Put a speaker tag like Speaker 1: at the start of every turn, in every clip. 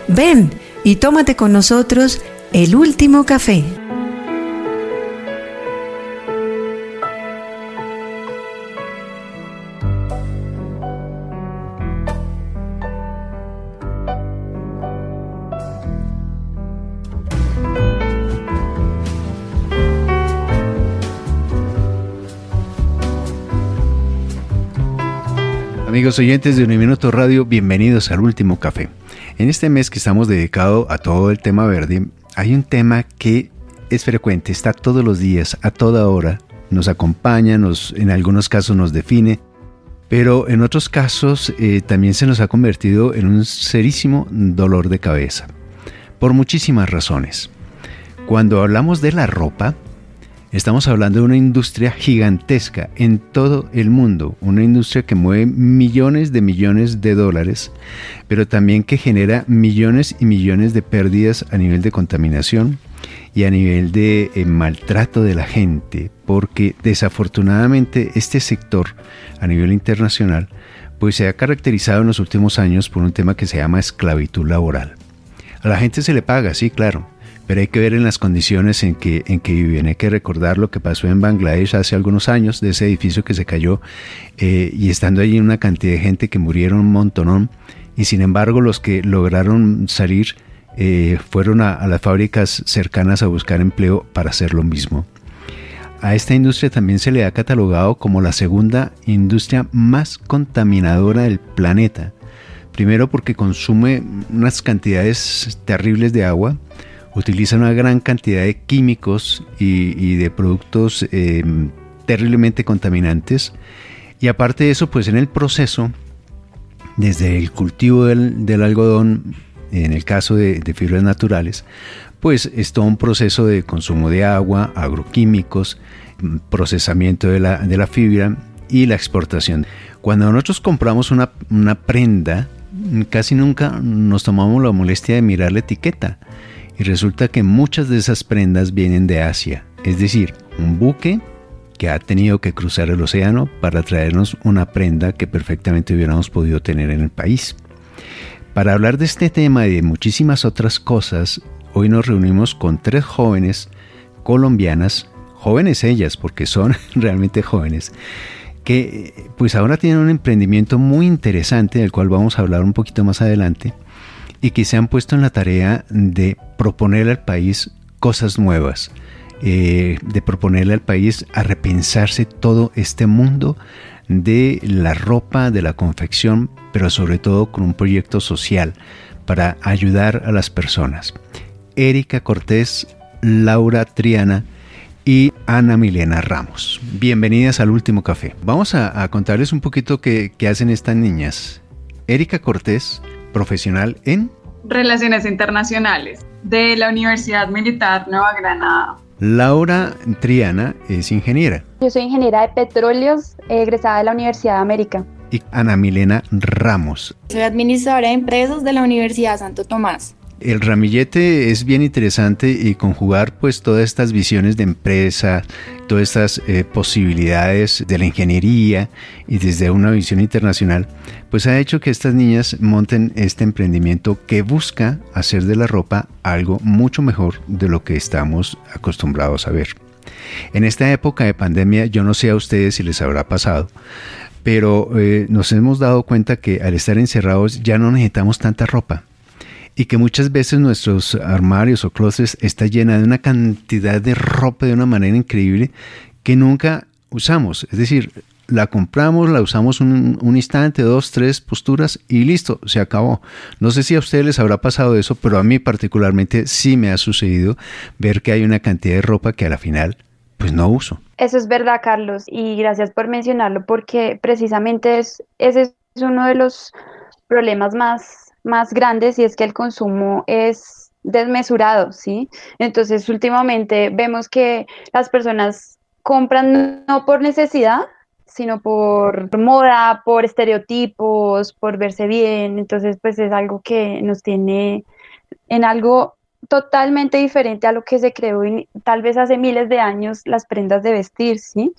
Speaker 1: Ven y tómate con nosotros el último café.
Speaker 2: Amigos oyentes de Uniminuto Radio, bienvenidos al Último Café. En este mes que estamos dedicados a todo el tema verde, hay un tema que es frecuente, está todos los días, a toda hora, nos acompaña, en algunos casos nos define, pero en otros casos también se nos ha convertido en un serísimo dolor de cabeza, por muchísimas razones. Cuando hablamos de la ropa, estamos hablando de una industria gigantesca en todo el mundo, una industria que mueve millones de dólares, pero también que genera millones y millones de pérdidas a nivel de contaminación y a nivel de maltrato de la gente, porque desafortunadamente este sector a nivel internacional pues se ha caracterizado en los últimos años por un tema que se llama esclavitud laboral. A la gente se le paga, sí, claro, pero hay que ver en las condiciones en que viven. Hay que recordar lo que pasó en Bangladesh hace algunos años, de ese edificio que se cayó, y estando allí una cantidad de gente que murieron un montonón, y sin embargo los que lograron salir fueron a las fábricas cercanas a buscar empleo para hacer lo mismo. A esta industria también se le ha catalogado como la segunda industria más contaminadora del planeta. Primero porque consume unas cantidades terribles de agua, utiliza una gran cantidad de químicos y de productos terriblemente contaminantes, y aparte de eso, pues en el proceso, desde el cultivo del algodón, en el caso de fibras naturales, pues es todo un proceso de consumo de agua, agroquímicos, procesamiento de la fibra y la exportación. Cuando nosotros compramos una prenda, casi nunca nos tomamos la molestia de mirar la etiqueta. Y resulta que muchas de esas prendas vienen de Asia, es decir, un buque que ha tenido que cruzar el océano para traernos una prenda que perfectamente hubiéramos podido tener en el país. Para hablar de este tema y de muchísimas otras cosas, hoy nos reunimos con 3 jóvenes colombianas, jóvenes ellas porque son realmente jóvenes, que pues ahora tienen un emprendimiento muy interesante del cual vamos a hablar un poquito más adelante, y que se han puesto en la tarea de proponerle al país cosas nuevas, de proponerle al país a repensarse todo este mundo de la ropa, de la confección, pero sobre todo con un proyecto social para ayudar a las personas. Erika Cortés, Laura Triana y Ana Milena Ramos. Bienvenidas al Último Café. Vamos a contarles un poquito qué hacen estas niñas. Erika Cortés, profesional en
Speaker 3: Relaciones Internacionales de la Universidad Militar Nueva Granada.
Speaker 2: Laura Triana es ingeniera.
Speaker 4: Yo soy ingeniera de petróleos, egresada de la Universidad de América.
Speaker 2: Y Ana Milena Ramos.
Speaker 5: Soy administradora de empresas de la Universidad Santo Tomás.
Speaker 2: El ramillete es bien interesante, y conjugar pues todas estas visiones de empresa, todas estas posibilidades de la ingeniería y desde una visión internacional, pues ha hecho que estas niñas monten este emprendimiento que busca hacer de la ropa algo mucho mejor de lo que estamos acostumbrados a ver. En esta época de pandemia, yo no sé a ustedes si les habrá pasado, pero nos hemos dado cuenta que al estar encerrados ya no necesitamos tanta ropa. Y que muchas veces nuestros armarios o closets está llena de una cantidad de ropa de una manera increíble que nunca usamos. Es decir, la compramos, la usamos un instante, 2, 3 posturas y listo, se acabó. No sé si a ustedes les habrá pasado eso, pero a mí particularmente sí me ha sucedido ver que hay una cantidad de ropa que a la final pues no uso.
Speaker 4: Eso es verdad, Carlos, y gracias por mencionarlo, porque precisamente ese es uno de los problemas más grandes, y es que el consumo es desmesurado, ¿sí? Entonces, últimamente vemos que las personas compran no por necesidad, sino por moda, por estereotipos, por verse bien. Entonces, pues es algo que nos tiene en algo totalmente diferente a lo que se creó tal vez hace miles de años las prendas de vestir, ¿sí?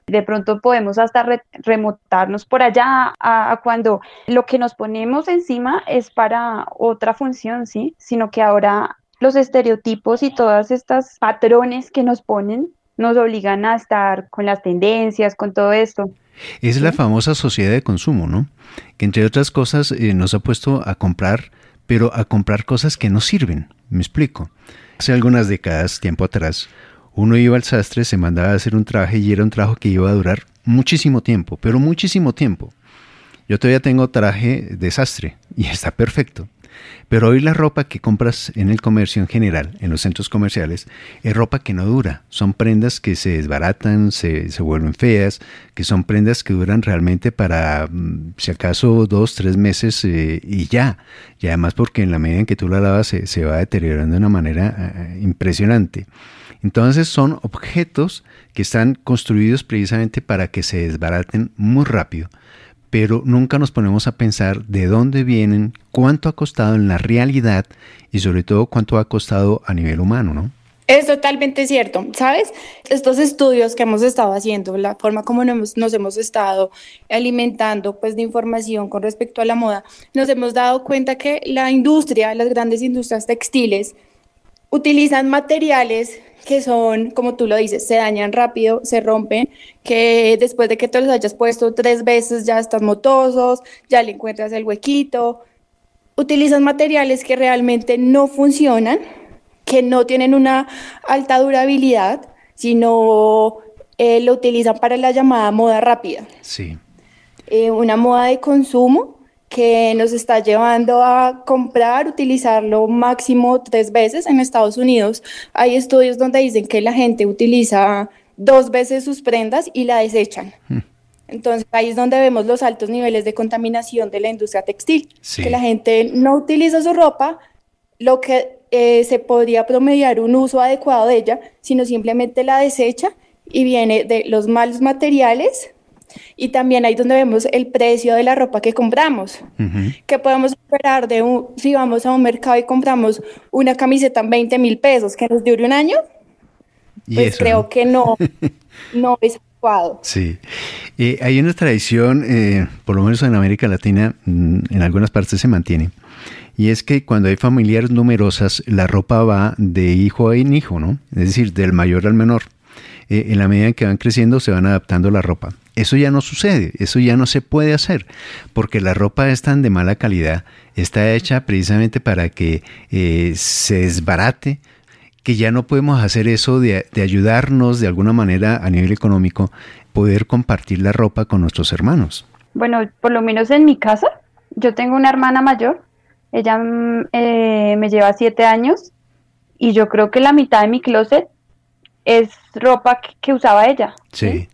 Speaker 4: De pronto podemos hasta remontarnos por allá a cuando lo que nos ponemos encima es para otra función, ¿sí? Sino que ahora los estereotipos y todas estas patrones que nos ponen nos obligan a estar con las tendencias, con todo esto.
Speaker 2: Es
Speaker 4: ¿Sí?
Speaker 2: la famosa sociedad de consumo, ¿no? Que entre otras cosas nos ha puesto a comprar, pero a comprar cosas que no sirven. Me explico. Hace algunas décadas, tiempo atrás, uno iba al sastre, se mandaba a hacer un traje y era un traje que iba a durar muchísimo tiempo, pero muchísimo tiempo. Yo todavía tengo traje de sastre y está perfecto. Pero hoy la ropa que compras en el comercio en general, en los centros comerciales, es ropa que no dura. Son prendas que se desbaratan, se vuelven feas, que son prendas que duran realmente para, si acaso, 2, 3 meses y ya. Y además porque en la medida en que tú la lavas se va deteriorando de una manera impresionante. Entonces son objetos que están construidos precisamente para que se desbaraten muy rápido. Pero nunca nos ponemos a pensar de dónde vienen, cuánto ha costado en la realidad y sobre todo cuánto ha costado a nivel humano, ¿no?
Speaker 5: Es totalmente cierto, ¿sabes? Estos estudios que hemos estado haciendo, la forma como nos hemos estado alimentando pues, de información con respecto a la moda, nos hemos dado cuenta que la industria, las grandes industrias textiles, utilizan materiales que son, como tú lo dices, se dañan rápido, se rompen, que después de que te los hayas puesto 3 veces ya están motosos, ya le encuentras el huequito. Utilizan materiales que realmente no funcionan, que no tienen una alta durabilidad, sino lo utilizan para la llamada moda rápida.
Speaker 2: Sí.
Speaker 5: Una moda de consumo que nos está llevando a comprar, utilizarlo máximo 3 veces. En Estados Unidos hay estudios donde dicen que la gente utiliza 2 veces sus prendas y la desechan. Entonces ahí es donde vemos los altos niveles de contaminación de la industria textil, que la gente no utiliza su ropa, lo que se podría promediar un uso adecuado de ella, sino simplemente la desecha y viene de los malos materiales. Y también ahí donde vemos el precio de la ropa que compramos. ¿Qué podemos esperar si vamos a un mercado y compramos una camiseta en 20,000 pesos que nos dure un año? Pues eso, creo que no es adecuado.
Speaker 2: Sí. Hay una tradición, por lo menos en América Latina, en algunas partes se mantiene, y es que cuando hay familiares numerosas, la ropa va de hijo en hijo, ¿no? Es decir, del mayor al menor. En la medida en que van creciendo, se van adaptando la ropa. Eso ya no sucede, eso ya no se puede hacer, porque la ropa es tan de mala calidad, está hecha precisamente para que se desbarate, que ya no podemos hacer eso de ayudarnos de alguna manera a nivel económico, poder compartir la ropa con nuestros hermanos.
Speaker 4: Bueno, por lo menos en mi casa, yo tengo una hermana mayor, ella me lleva 7 años, y yo creo que la mitad de mi closet es ropa que usaba ella.
Speaker 2: Sí.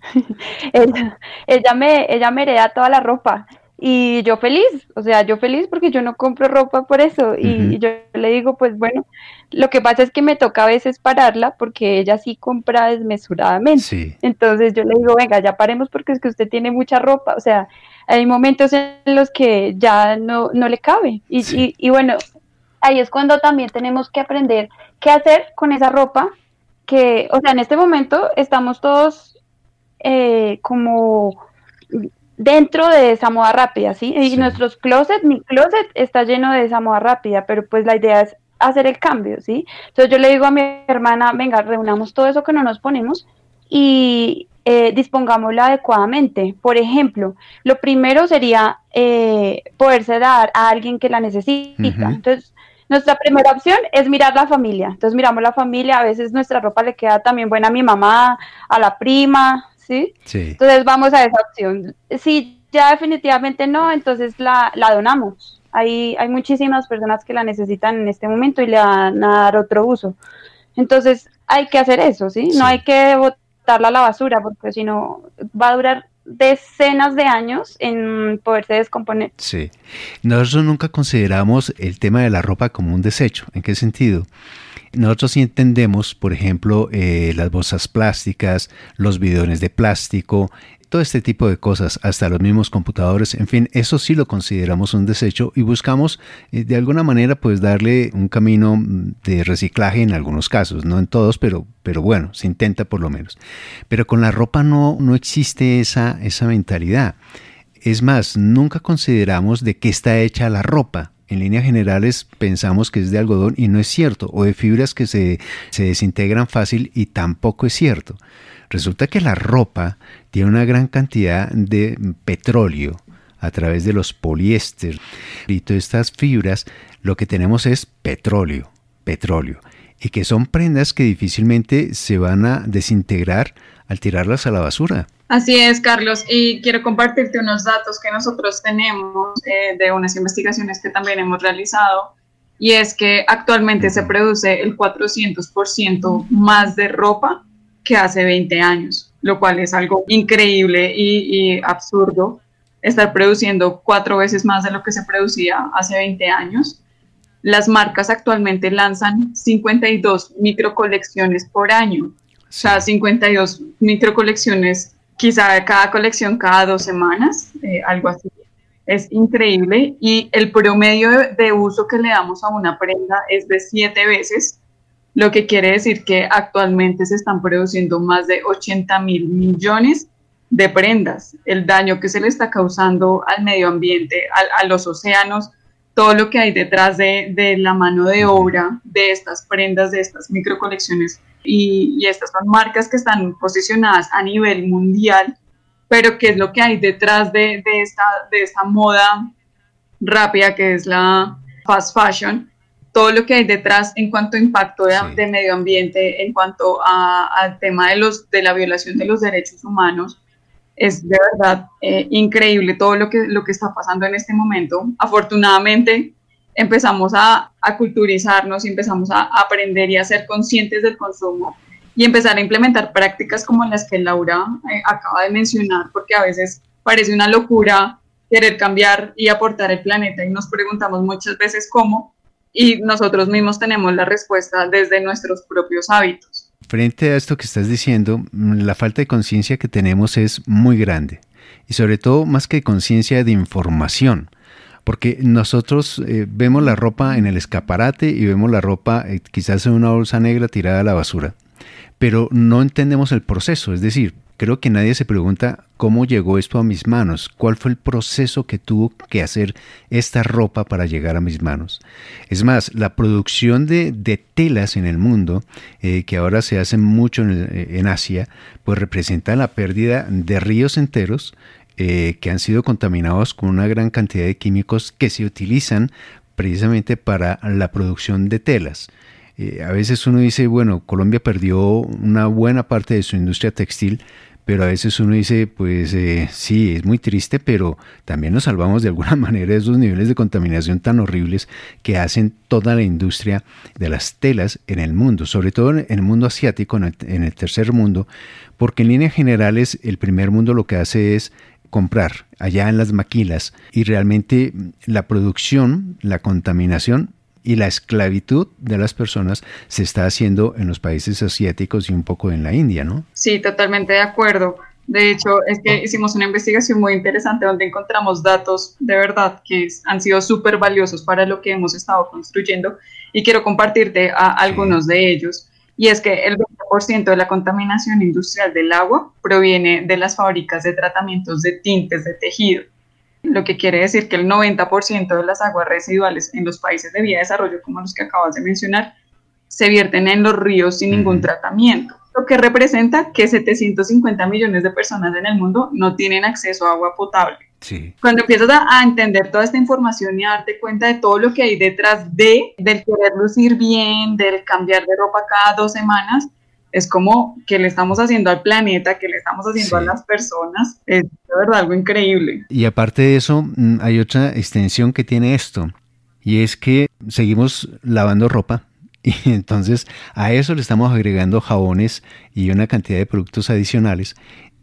Speaker 4: ella me hereda toda la ropa y yo feliz porque yo no compro ropa por eso. Y yo le digo, pues bueno, lo que pasa es que me toca a veces pararla porque ella sí compra desmesuradamente.
Speaker 2: Sí.
Speaker 4: Entonces yo le digo, venga, ya paremos porque es que usted tiene mucha ropa. O sea, hay momentos en los que ya no le cabe. Y bueno, ahí es cuando también tenemos que aprender qué hacer con esa ropa. Que, o sea, en este momento estamos todos como dentro de esa moda rápida, ¿sí? Y mi closet está lleno de esa moda rápida, pero pues la idea es hacer el cambio, ¿sí? Entonces yo le digo a mi hermana, venga, reunamos todo eso que no nos ponemos y dispongámoslo adecuadamente. Por ejemplo, lo primero sería poderse dar a alguien que la necesita. Entonces, nuestra primera opción es mirar la familia. Entonces miramos la familia, a veces nuestra ropa le queda también buena a mi mamá, a la prima, ¿sí? Entonces vamos a esa opción. Si ya definitivamente no, entonces la donamos. Hay muchísimas personas que la necesitan en este momento y le van a dar otro uso. Entonces hay que hacer eso, ¿sí? No hay que botarla a la basura porque si no va a durar decenas de años en poderse descomponer.
Speaker 2: Sí. Nosotros nunca consideramos el tema de la ropa como un desecho. ¿En qué sentido? Nosotros sí entendemos, por ejemplo, las bolsas plásticas, los bidones de plástico, todo este tipo de cosas, hasta los mismos computadores, en fin, eso sí lo consideramos un desecho y buscamos de alguna manera pues darle un camino de reciclaje en algunos casos, no en todos, pero bueno, se intenta por lo menos. Pero con la ropa no existe esa mentalidad. Es más, nunca consideramos de qué está hecha la ropa. En líneas generales pensamos que es de algodón y no es cierto, o de fibras que se desintegran fácil y tampoco es cierto. Resulta que la ropa tiene una gran cantidad de petróleo a través de los poliéster y todas estas fibras. Lo que tenemos es petróleo, y que son prendas que difícilmente se van a desintegrar al tirarlas a la basura.
Speaker 3: Así es, Carlos, y quiero compartirte unos datos que nosotros tenemos de unas investigaciones que también hemos realizado, y es que actualmente se produce el 400% más de ropa que hace 20 años, lo cual es algo increíble y absurdo, estar produciendo 4 veces más de lo que se producía hace 20 años. Las marcas actualmente lanzan 52 microcolecciones por año, o sea, 52 microcolecciones, quizá cada colección cada 2 semanas, algo así. Es increíble, y el promedio de uso que le damos a una prenda es de 7 veces, lo que quiere decir que actualmente se están produciendo más de 80.000 millones de prendas. El daño que se le está causando al medio ambiente, a los océanos, todo lo que hay detrás de la mano de obra de estas prendas, de estas microcolecciones, y estas son marcas que están posicionadas a nivel mundial, pero ¿qué es lo que hay detrás de esta moda rápida que es la fast fashion? Todo lo que hay detrás en cuanto a impacto de medio ambiente, en cuanto al tema de la violación de los derechos humanos, es de verdad increíble todo lo que está pasando en este momento. Afortunadamente empezamos a culturizarnos, empezamos a aprender y a ser conscientes del consumo y empezar a implementar prácticas como las que Laura acaba de mencionar, porque a veces parece una locura querer cambiar y aportar al planeta, y nos preguntamos muchas veces cómo, y nosotros mismos tenemos la respuesta desde nuestros propios hábitos.
Speaker 2: Frente a esto que estás diciendo, la falta de conciencia que tenemos es muy grande, y sobre todo más que conciencia, de información, porque nosotros vemos la ropa en el escaparate y vemos la ropa quizás en una bolsa negra tirada a la basura, pero no entendemos el proceso. Es decir, creo que nadie se pregunta cómo llegó esto a mis manos, cuál fue el proceso que tuvo que hacer esta ropa para llegar a mis manos. Es más, la producción de telas en el mundo, que ahora se hace mucho en Asia, pues representa la pérdida de ríos enteros que han sido contaminados con una gran cantidad de químicos que se utilizan precisamente para la producción de telas. A veces uno dice, bueno, Colombia perdió una buena parte de su industria textil, pero a veces uno dice, pues sí, es muy triste, pero también nos salvamos de alguna manera de esos niveles de contaminación tan horribles que hacen toda la industria de las telas en el mundo, sobre todo en el mundo asiático, en el tercer mundo, porque en líneas generales el primer mundo lo que hace es comprar allá en las maquilas, y realmente la producción, la contaminación y la esclavitud de las personas se está haciendo en los países asiáticos y un poco en la India, ¿no?
Speaker 3: Sí, totalmente de acuerdo. De hecho, es que hicimos una investigación muy interesante donde encontramos datos de verdad que han sido súper valiosos para lo que hemos estado construyendo, y quiero compartirte algunos de ellos. Y es que el 20% de la contaminación industrial del agua proviene de las fábricas de tratamientos de tintes de tejido, lo que quiere decir que el 90% de las aguas residuales en los países de vía de desarrollo, como los que acabas de mencionar, se vierten en los ríos sin ningún tratamiento, lo que representa que 750 millones de personas en el mundo no tienen acceso a agua potable.
Speaker 2: Sí.
Speaker 3: Cuando empiezas a entender toda esta información y a darte cuenta de todo lo que hay detrás del querer lucir bien, del cambiar de ropa cada 2 semanas, es como que le estamos haciendo al planeta, que le estamos haciendo a las personas. Es de verdad algo increíble.
Speaker 2: Y aparte de eso, hay otra extensión que tiene esto, y es que seguimos lavando ropa, y entonces a eso le estamos agregando jabones y una cantidad de productos adicionales,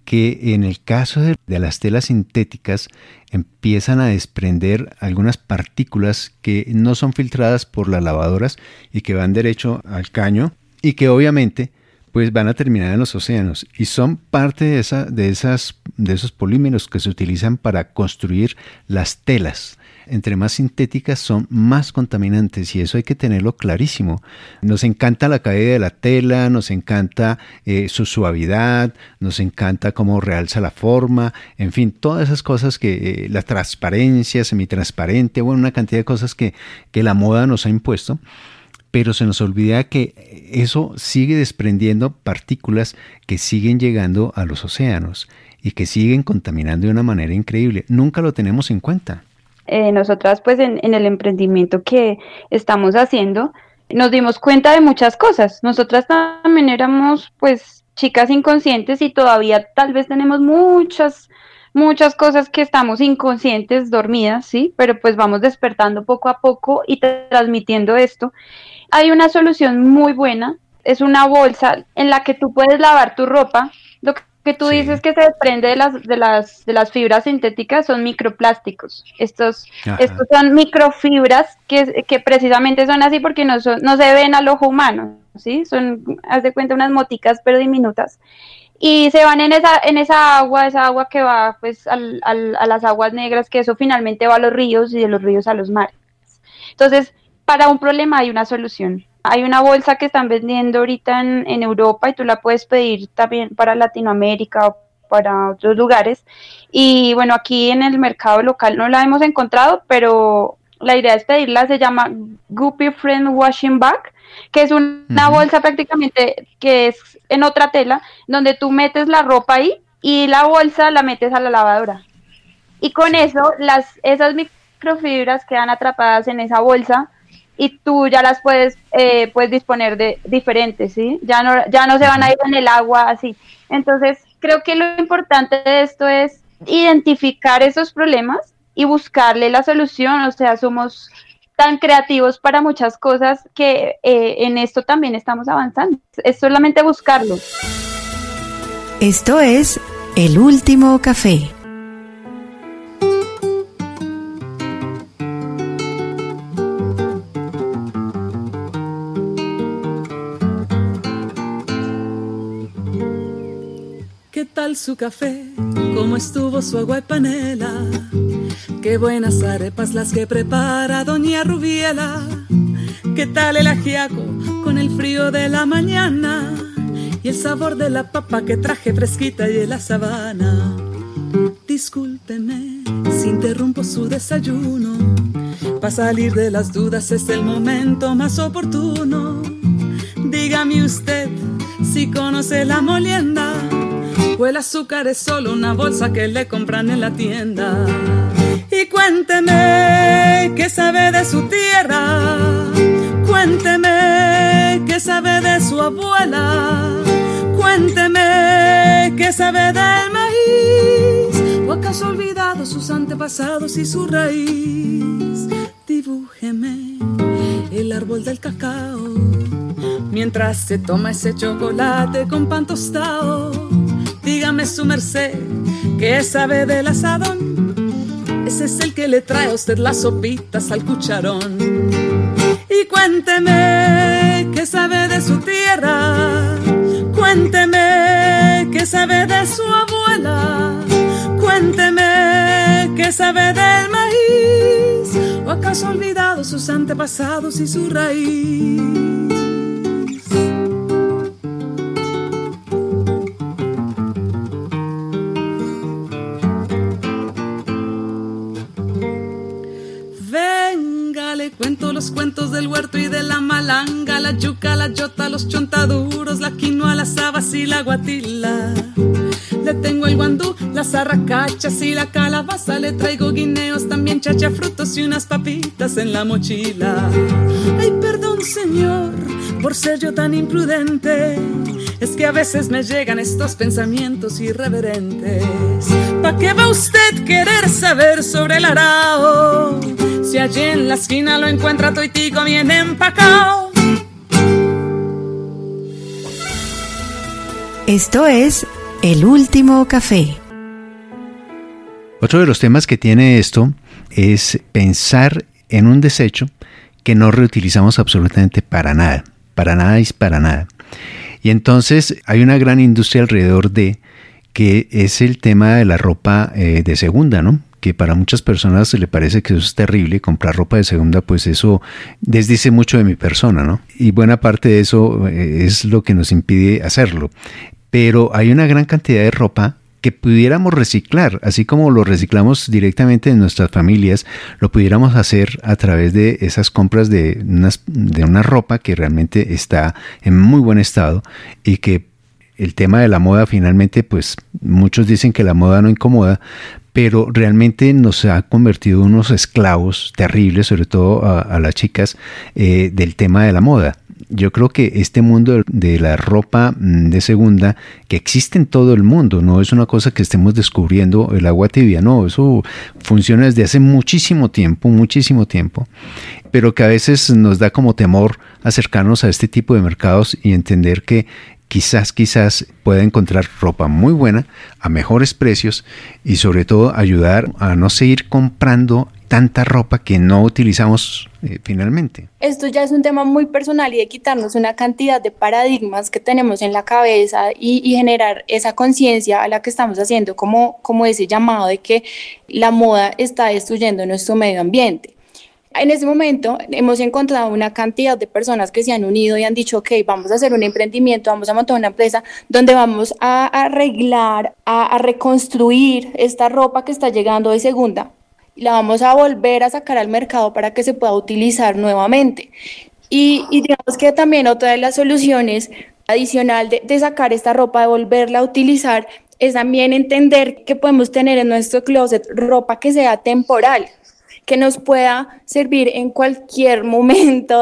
Speaker 2: que en el caso de las telas sintéticas empiezan a desprender algunas partículas que no son filtradas por las lavadoras y que van derecho al caño y que obviamente pues van a terminar en los océanos y son parte de esos polímeros que se utilizan para construir las telas. Entre más sintéticas son más contaminantes y eso hay que tenerlo clarísimo. Nos encanta la caída de la tela, nos encanta su suavidad, nos encanta cómo realza la forma, en fin, todas esas cosas que la transparencia, semitransparente, bueno, una cantidad de cosas que la moda nos ha impuesto. Pero se nos olvida que eso sigue desprendiendo partículas que siguen llegando a los océanos y que siguen contaminando de una manera increíble. Nunca lo tenemos en cuenta.
Speaker 4: Nosotras pues en el emprendimiento que estamos haciendo nos dimos cuenta de muchas cosas. Nosotras también éramos pues chicas inconscientes y todavía tal vez tenemos muchas cosas que estamos inconscientes, dormidas, ¿sí? Pero pues vamos despertando poco a poco y transmitiendo esto. Hay una solución muy buena, es una bolsa en la que tú puedes lavar tu ropa. Lo que tú dices que se desprende de las fibras sintéticas son microplásticos. Estos son microfibras que precisamente son así porque no se ven al ojo humano, ¿sí? Son, haz de cuenta, unas moticas pero diminutas. Y se van en esa agua que va pues a las aguas negras, que eso finalmente va a los ríos y de los ríos a los mares. Entonces, para un problema hay una solución. Hay una bolsa que están vendiendo ahorita en Europa y tú la puedes pedir también para Latinoamérica o para otros lugares. Y bueno, aquí en el mercado local no la hemos encontrado, pero la idea es pedirla. Se llama Guppy Friend Washing Bag, que es una bolsa prácticamente que es en otra tela, donde tú metes la ropa ahí y la bolsa la metes a la lavadora. Y con eso, esas microfibras quedan atrapadas en esa bolsa y tú ya las puedes disponer de diferentes, ¿sí? Ya no se van a ir en el agua así. Entonces, creo que lo importante de esto es identificar esos problemas y buscarle la solución. O sea, somos tan creativos para muchas cosas que en esto también estamos avanzando. Es solamente buscarlo.
Speaker 1: Esto es El Último Café.
Speaker 6: ¿Qué tal su café? ¿Cómo estuvo su agua y panela? Qué buenas arepas las que prepara doña Rubiela. ¿Qué tal el ajiaco con el frío de la mañana? Y el sabor de la papa que traje fresquita y de la sabana. Discúlpeme si interrumpo su desayuno. Para salir de las dudas es el momento más oportuno. Dígame usted si conoce la molienda o el azúcar es solo una bolsa que le compran en la tienda. Y cuénteme qué sabe de su tierra, cuénteme qué sabe de su abuela, cuénteme qué sabe del maíz, o acaso ha olvidado sus antepasados y su raíz. Dibújeme el árbol del cacao mientras se toma ese chocolate con pan tostado. Dígame su merced, ¿qué sabe del asadón? Ese es el que le trae a usted las sopitas al cucharón. Y cuénteme, ¿qué sabe de su tierra? Cuénteme, ¿qué sabe de su abuela? Cuénteme, ¿qué sabe del maíz? ¿O acaso ha olvidado sus antepasados y su raíz? Cuento los cuentos del huerto y de la malanga, la yuca, la yota, los chontaduros, la quinoa, las habas y la guatila. Le tengo el guandú, las arracachas y la calabaza. Le traigo guineos, también chachafrutos y unas papitas en la mochila. Ay, perdón, señor, por ser yo tan imprudente. Es que a veces me llegan estos pensamientos irreverentes. ¿Pa' qué va usted querer saber sobre el arao? Si allí en la esquina lo encuentra toitico bien empacao.
Speaker 1: Esto es El último café.
Speaker 2: Otro de los temas que tiene esto es pensar en un desecho que no reutilizamos absolutamente para nada es para nada. Y entonces hay una gran industria alrededor de que es el tema de la ropa de segunda, ¿no? Que para muchas personas se le parece que eso es terrible, comprar ropa de segunda, pues eso desdice mucho de mi persona, ¿no? Y buena parte de eso es lo que nos impide hacerlo. Pero hay una gran cantidad de ropa que pudiéramos reciclar, así como lo reciclamos directamente en nuestras familias, lo pudiéramos hacer a través de esas compras de una ropa que realmente está en muy buen estado y que el tema de la moda finalmente, pues muchos dicen que la moda no incomoda, pero realmente nos ha convertido en unos esclavos terribles, sobre todo a las chicas, del tema de la moda. Yo creo que este mundo de la ropa de segunda, que existe en todo el mundo, no es una cosa que estemos descubriendo el agua tibia, no, eso funciona desde hace muchísimo tiempo, pero que a veces nos da como temor acercarnos a este tipo de mercados y entender que quizás pueda encontrar ropa muy buena a mejores precios y sobre todo ayudar a no seguir comprando tanta ropa que no utilizamos finalmente.
Speaker 5: Esto ya es un tema muy personal y de quitarnos una cantidad de paradigmas que tenemos en la cabeza y generar esa conciencia a la que estamos haciendo como ese llamado de que la moda está destruyendo nuestro medio ambiente. En ese momento hemos encontrado una cantidad de personas que se han unido y han dicho, ok, vamos a hacer un emprendimiento, vamos a montar una empresa donde vamos a arreglar, a reconstruir esta ropa que está llegando de segunda. La vamos a volver a sacar al mercado para que se pueda utilizar nuevamente. Y digamos que también otra de las soluciones adicional de sacar esta ropa, de volverla a utilizar, es también entender que podemos tener en nuestro closet ropa que sea temporal, que nos pueda servir en cualquier momento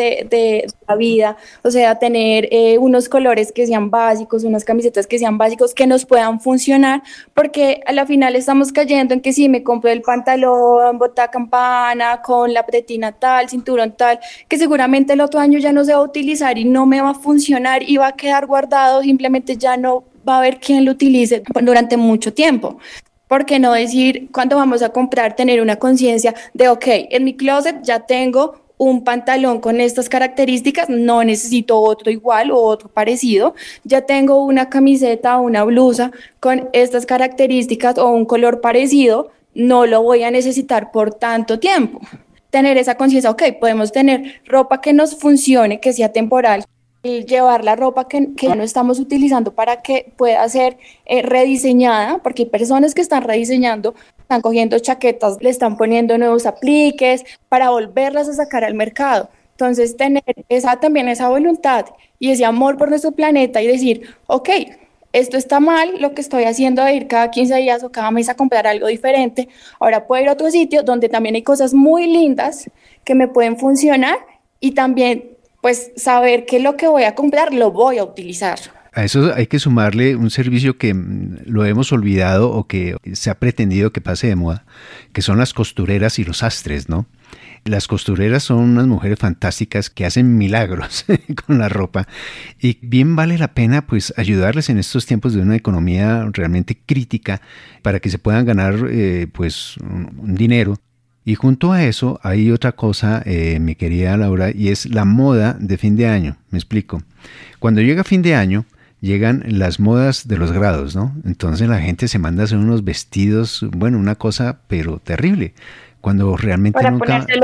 Speaker 5: de la vida, o sea, tener unos colores que sean básicos, unas camisetas que sean básicos, que nos puedan funcionar, porque a la final estamos cayendo en que si me compro el pantalón, bota campana, con la pretina tal, cinturón tal, que seguramente el otro año ya no se va a utilizar y no me va a funcionar y va a quedar guardado, simplemente ya no va a haber quien lo utilice durante mucho tiempo. ¿Por qué no decir, cuando vamos a comprar, tener una conciencia de, ok, en mi closet ya tengo un pantalón con estas características, no necesito otro igual o otro parecido, ya tengo una camiseta o una blusa con estas características o un color parecido, no lo voy a necesitar por tanto tiempo. Tener esa conciencia, ok, podemos tener ropa que nos funcione, que sea temporal, y llevar la ropa que ya no estamos utilizando para que pueda ser rediseñada, porque hay personas que están rediseñando, están cogiendo chaquetas, le están poniendo nuevos apliques para volverlas a sacar al mercado. Entonces, tener también esa voluntad y ese amor por nuestro planeta y decir, ok, esto está mal, lo que estoy haciendo de ir cada 15 días o cada mes a comprar algo diferente, ahora puedo ir a otro sitio donde también hay cosas muy lindas que me pueden funcionar y también pues saber que lo que voy a comprar lo voy a utilizar.
Speaker 2: A eso hay que sumarle un servicio que lo hemos olvidado o que se ha pretendido que pase de moda, que son las costureras y los sastres, ¿no? Las costureras son unas mujeres fantásticas que hacen milagros con la ropa y bien vale la pena pues ayudarles en estos tiempos de una economía realmente crítica para que se puedan ganar pues un dinero. Y junto a eso hay otra cosa, mi querida Laura, y es la moda de fin de año. Me explico. Cuando llega fin de año, llegan las modas de los grados, ¿no? Entonces la gente se manda a hacer unos vestidos, bueno, una cosa, pero terrible. Cuando realmente
Speaker 4: para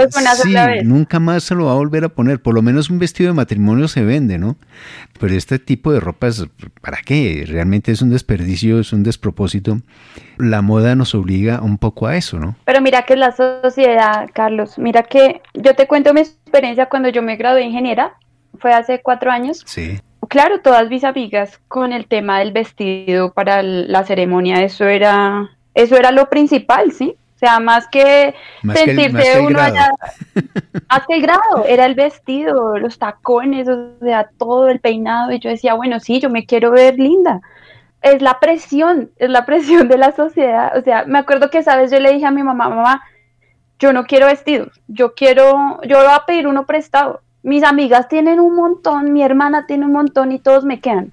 Speaker 2: nunca más se lo va a volver a poner. Por lo menos un vestido de matrimonio se vende, ¿no? Pero este tipo de ropas, ¿para qué? Realmente es un desperdicio, es un despropósito. La moda nos obliga un poco a eso, ¿no?
Speaker 4: Pero mira que es la sociedad, Carlos. Mira que yo te cuento mi experiencia cuando yo me gradué de ingeniera. Fue hace 4 años.
Speaker 2: Sí.
Speaker 4: Claro, todas mis amigas con el tema del vestido para la ceremonia, eso era lo principal, ¿sí? O sea, más que sentirse uno allá, más que el grado, era el vestido, los tacones, o sea, todo el peinado, y yo decía, bueno, sí, yo me quiero ver linda. Es la presión de la sociedad. O sea, me acuerdo que esa vez yo le dije a mi mamá, yo no quiero vestidos, yo voy a pedir uno prestado. Mis amigas tienen un montón, mi hermana tiene un montón y todos me quedan.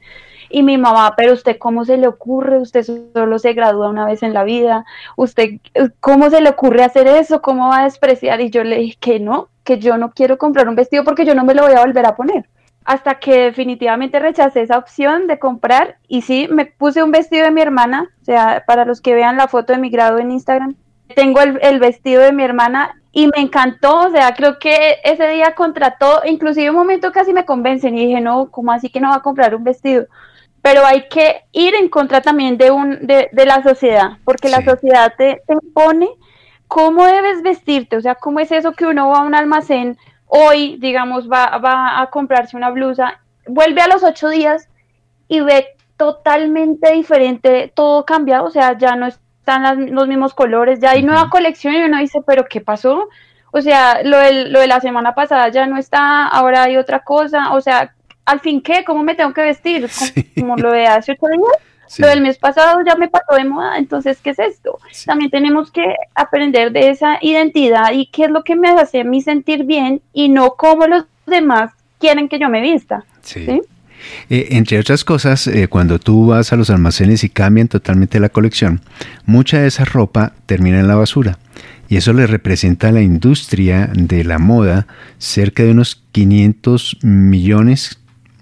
Speaker 4: Y mi mamá, pero usted, ¿cómo se le ocurre? Usted solo se gradúa una vez en la vida. ¿Usted cómo se le ocurre hacer eso? ¿Cómo va a despreciar? Y yo le dije que no, que yo no quiero comprar un vestido porque yo no me lo voy a volver a poner. Hasta que definitivamente rechacé esa opción de comprar y sí, me puse un vestido de mi hermana, o sea, para los que vean la foto de mi grado en Instagram, tengo el vestido de mi hermana y me encantó, o sea, creo que ese día contra todo, inclusive un momento casi me convencen y dije, no, ¿cómo así que no va a comprar un vestido? Pero hay que ir en contra también de la sociedad, porque la sociedad te impone cómo debes vestirte, o sea, cómo es eso que uno va a un almacén hoy, digamos, va a comprarse una blusa, vuelve a los 8 días y ve totalmente diferente, todo cambiado, o sea, ya no están los mismos colores, ya hay nueva colección y uno dice, pero ¿qué pasó? O sea, lo de la semana pasada ya no está, ahora hay otra cosa, o sea, ¿al fin qué? ¿Cómo me tengo que vestir? Como lo de hace 8 días. Sí. Lo del mes pasado ya me pasó de moda, entonces, ¿qué es esto? Sí. También tenemos que aprender de esa identidad y qué es lo que me hace a mí sentir bien y no cómo los demás quieren que yo me vista.
Speaker 2: Sí. ¿Sí? Entre otras cosas, cuando tú vas a los almacenes y cambian totalmente la colección, mucha de esa ropa termina en la basura. Y eso le representa a la industria de la moda cerca de unos $500 millones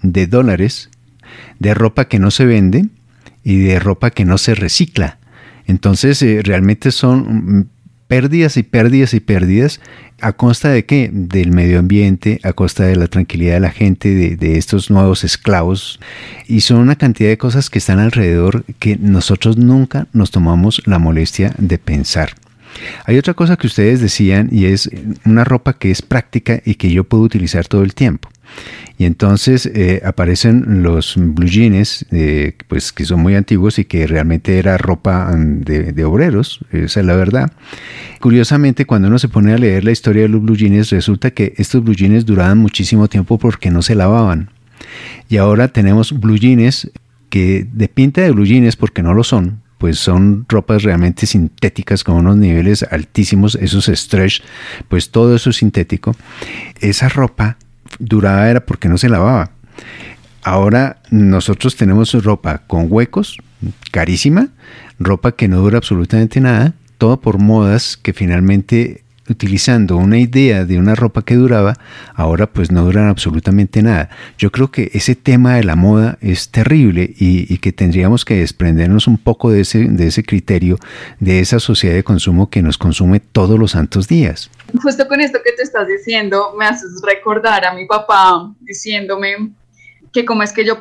Speaker 2: de ropa que no se vende y de ropa que no se recicla. Entonces, realmente son pérdidas y pérdidas y pérdidas. ¿A costa de qué? Del medio ambiente, a costa de la tranquilidad de la gente, de estos nuevos esclavos. Y son una cantidad de cosas que están alrededor que nosotros nunca nos tomamos la molestia de pensar. Hay otra cosa que ustedes decían y es una ropa que es práctica y que yo puedo utilizar todo el tiempo. Y entonces aparecen los blue jeans, pues que son muy antiguos y que realmente era ropa de obreros, esa es la verdad. Curiosamente, cuando uno se pone a leer la historia de los blue jeans, resulta que estos blue jeans duraban muchísimo tiempo porque no se lavaban. Y ahora tenemos blue jeans que de pinta de blue jeans porque no lo son, pues son ropas realmente sintéticas con unos niveles altísimos, esos stretch, pues todo eso es sintético. Esa ropa duraba era porque no se lavaba. Ahora nosotros tenemos ropa con huecos, carísima, ropa que no dura absolutamente nada, todo por modas que finalmente, utilizando una idea de una ropa que duraba, ahora pues no duran absolutamente nada. Yo creo que ese tema de la moda es terrible y que tendríamos que desprendernos un poco de ese criterio, de esa sociedad de consumo que nos consume todos los santos días.
Speaker 3: Justo con esto que te estás diciendo, me haces recordar a mi papá diciéndome que cómo es que yo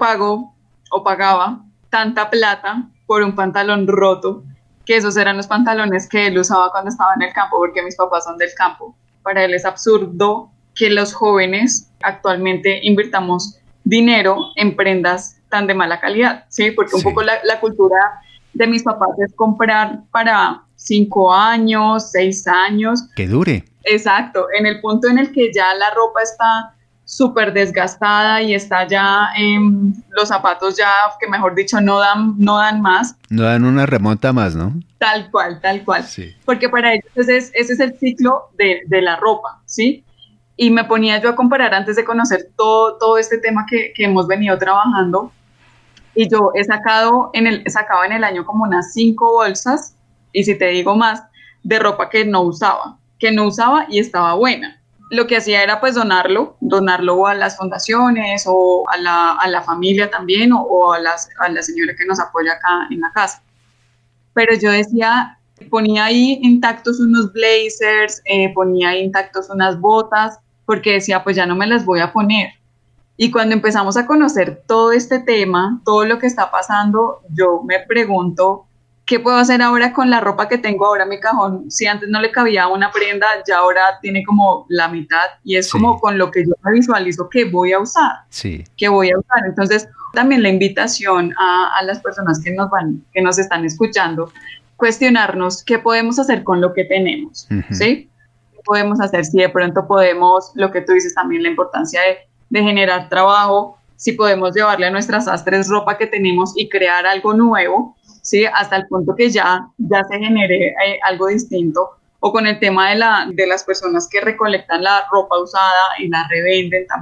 Speaker 3: pagaba tanta plata por un pantalón roto, que esos eran los pantalones que él usaba cuando estaba en el campo, porque mis papás son del campo. Para él es absurdo que los jóvenes actualmente invirtamos dinero en prendas tan de mala calidad, ¿sí? Porque un poco la cultura de mis papás es comprar para 5 años, 6 años.
Speaker 2: Que dure.
Speaker 3: Exacto, en el punto en el que ya la ropa está súper desgastada y está ya, los zapatos ya, que mejor dicho, no dan más.
Speaker 2: No dan una remonta más, ¿no?
Speaker 3: Tal cual.
Speaker 2: Sí. Porque
Speaker 3: para ellos ese es el ciclo de la ropa, ¿sí? Y me ponía yo a comparar antes de conocer todo este tema que hemos venido trabajando. Y yo sacaba en el año como unas 5 bolsas, y si te digo más, de ropa que no usaba y estaba buena. Lo que hacía era pues donarlo a las fundaciones o a la familia también o a la señora que nos apoya acá en la casa. Pero yo decía, ponía ahí intactos unos blazers, ponía ahí intactos unas botas, porque decía pues ya no me las voy a poner. Y cuando empezamos a conocer todo este tema, todo lo que está pasando, yo me pregunto, ¿qué puedo hacer ahora con la ropa que tengo ahora en mi cajón? Si antes no le cabía una prenda, ya ahora tiene como la mitad y es como con lo que yo me visualizo que voy a usar.
Speaker 2: Sí.
Speaker 3: Que voy a usar. Entonces, también la invitación a las personas que nos están escuchando, cuestionarnos qué podemos hacer con lo que tenemos, ¿sí? ¿Qué podemos hacer? Si de pronto podemos, lo que tú dices también, la importancia de generar trabajo, si podemos llevarle a nuestras sastres ropa que tenemos y crear algo nuevo, ¿sí? Hasta el punto que ya se genere algo distinto, o con el tema de las personas que recolectan la ropa usada y la revenden también,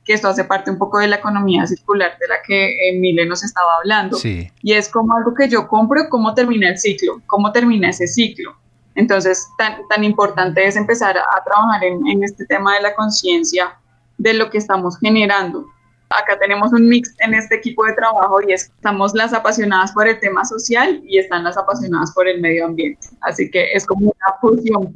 Speaker 3: que esto hace parte un poco de la economía circular de la que Emile nos estaba hablando.
Speaker 2: Sí.
Speaker 3: Y es como algo que yo compro, cómo termina el ciclo, cómo termina ese ciclo. Entonces, tan importante es empezar a trabajar en este tema de la conciencia de lo que estamos generando. Acá tenemos un mix en este equipo de trabajo y estamos las apasionadas por el tema social y están las apasionadas por el medio ambiente. Así que es como una fusión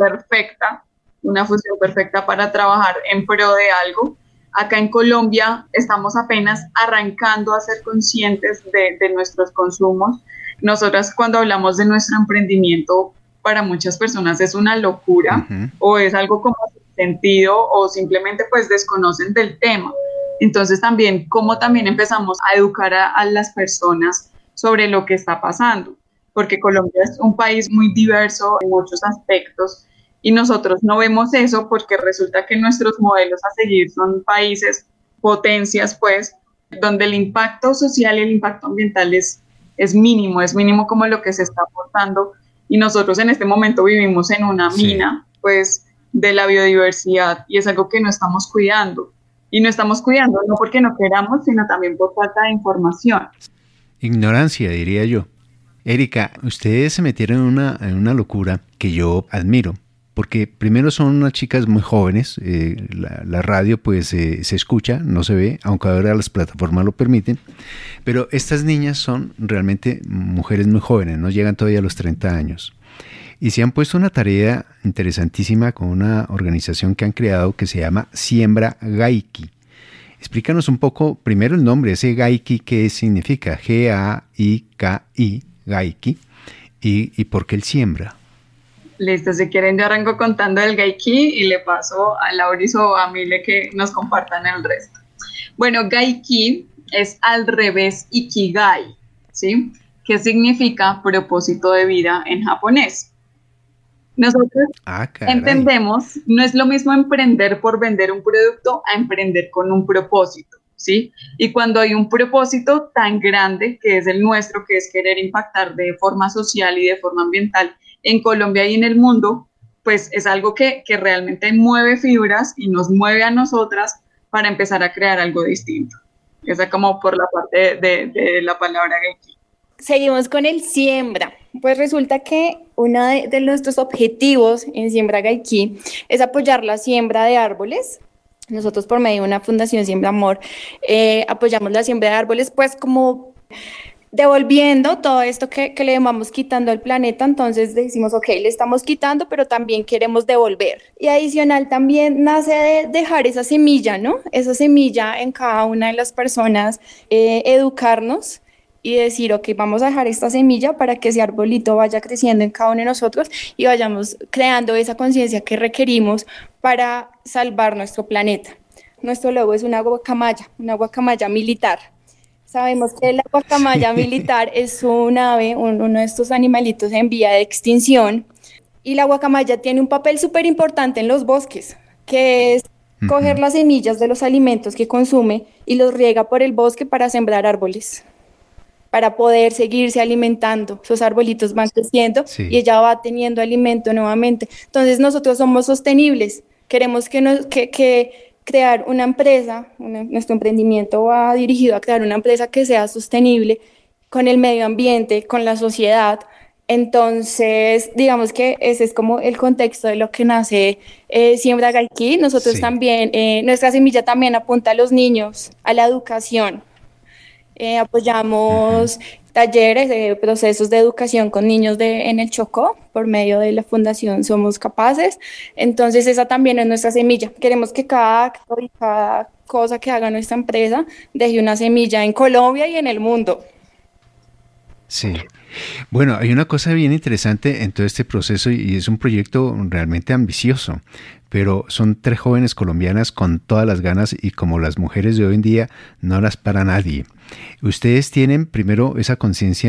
Speaker 3: perfecta para trabajar en pro de algo. Acá en Colombia estamos apenas arrancando a ser conscientes de nuestros consumos. Nosotras cuando hablamos de nuestro emprendimiento, para muchas personas es una locura, o es algo como sin sentido o simplemente pues desconocen del tema. Entonces también empezamos a educar a las personas sobre lo que está pasando, porque Colombia es un país muy diverso en muchos aspectos y nosotros no vemos eso porque resulta que nuestros modelos a seguir son países, potencias pues, donde el impacto social y el impacto ambiental es mínimo como lo que se está aportando, y nosotros en este momento vivimos en una mina pues de la biodiversidad y es algo que no estamos cuidando. Y no estamos cuidando no porque no queramos, sino también por falta de información.
Speaker 2: Ignorancia, diría yo. Erika, ustedes se metieron en una locura que yo admiro, porque primero son unas chicas muy jóvenes, la radio pues se escucha, no se ve, aunque ahora las plataformas lo permiten, pero estas niñas son realmente mujeres muy jóvenes, no llegan todavía a los 30 años. Y se han puesto una tarea interesantísima con una organización que han creado que se llama Siembra Gaiki. Explícanos un poco, primero el nombre, ese Gaiki, ¿qué significa? G-A-I-K-I, Gaiki, y por qué el siembra.
Speaker 3: Listo, si quieren yo arranco contando el Gaiki y le paso a Lauris o a Mile que nos compartan el resto. Bueno, Gaiki es al revés Ikigai, ¿sí? ¿Qué significa propósito de vida en japonés? Nosotros entendemos, no es lo mismo emprender por vender un producto a emprender con un propósito, ¿sí? Y cuando hay un propósito tan grande que es el nuestro, que es querer impactar de forma social y de forma ambiental en Colombia y en el mundo, pues es algo que realmente mueve fibras y nos mueve a nosotras para empezar a crear algo distinto. Esa como por la parte de la palabra Gaiki.
Speaker 5: Seguimos con el siembra. Pues resulta que uno de nuestros objetivos en Siembra Gaiki es apoyar la siembra de árboles. Nosotros por medio de una fundación Siembra Amor apoyamos la siembra de árboles, pues como devolviendo todo esto que le vamos quitando al planeta. Entonces decimos, ok, le estamos quitando, pero también queremos devolver. Y adicional también nace de dejar esa semilla, ¿no? Esa semilla en cada una de las personas, educarnos y decir, ok, vamos a dejar esta semilla para que ese arbolito vaya creciendo en cada uno de nosotros y vayamos creando esa conciencia que requerimos para salvar nuestro planeta. Nuestro logo es una guacamaya militar. Sabemos que la guacamaya militar es un ave, uno de estos animalitos en vía de extinción, y la guacamaya tiene un papel súper importante en los bosques, que es coger las semillas de los alimentos que consume y los riega por el bosque para sembrar árboles, para poder seguirse alimentando. Esos arbolitos van creciendo y ella va teniendo alimento nuevamente. Entonces nosotros somos sostenibles, queremos crear una empresa, nuestro emprendimiento va dirigido a crear una empresa que sea sostenible con el medio ambiente, con la sociedad. Entonces, digamos que ese es como el contexto de lo que nace Siembra Gaiki. Nosotros también, nuestra semilla también apunta a los niños, a la educación. Apoyamos talleres, procesos de educación con niños en el Chocó por medio de la Fundación Somos Capaces. Entonces esa también es nuestra semilla. Queremos que cada cosa que haga nuestra empresa deje una semilla en Colombia y en el mundo.
Speaker 2: Sí. Bueno, hay una cosa bien interesante en todo este proceso y es un proyecto realmente ambicioso, pero son 3 jóvenes colombianas con todas las ganas y como las mujeres de hoy en día no las para nadie. Ustedes tienen primero esa conciencia